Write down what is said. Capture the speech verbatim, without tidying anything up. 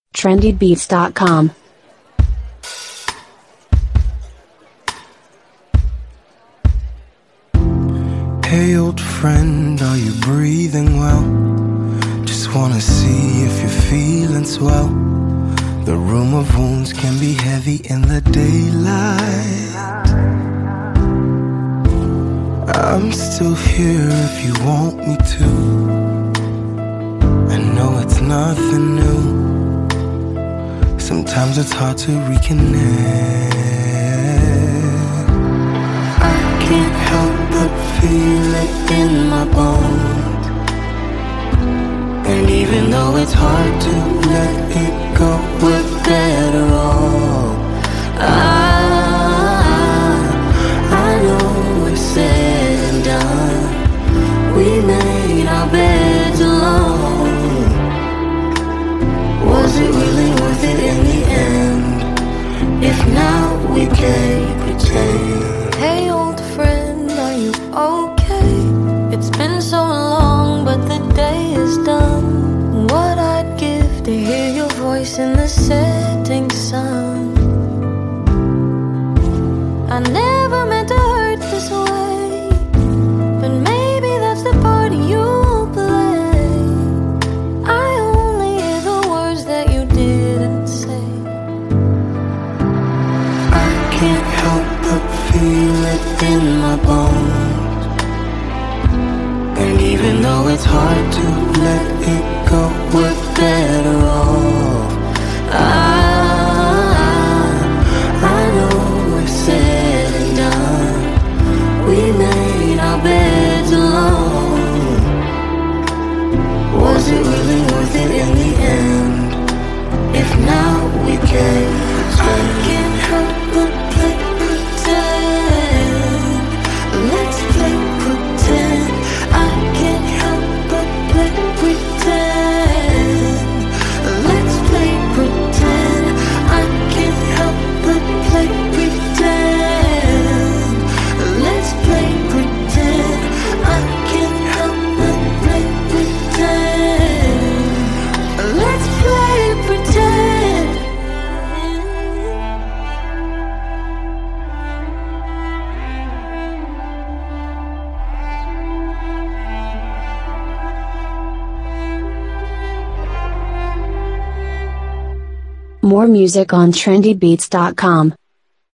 trendy beats dot com. Hey old friend, are you breathing well? Just wanna see if you're feeling swell. The room of wounds can be heavy in the daylight. I'm still here if you want me to. I know it's nothing new. Sometimes it's hard to reconnect. I can't help but feel it in my bones. And even though it's hard to let it go, we're better off. I, I know it's said and done. We made our beds alone. Was it really worth it in the end? If now we can't pretend. Hey old friend, are you okay? It's been so long, but the day is done. What I'd give to hear your voice in the setting sun. I never meant to hurt this way, but maybe that's the part you play. I only hear the words that you didn't say. I can't help but feel it in my bones. And even though it's hard to let it go, we're better off. I, I know it's said and done. We made our beds alone. Was it really worth it in the end? If now we can't pretend. I can't help but play pretend. Let's play pretend. I can't help but play pretend. Let's play pretend. I can't help but play pretend. Let's play pretend. I can't help but play pretend. Let's play pretend. More music on trendy beats dot com.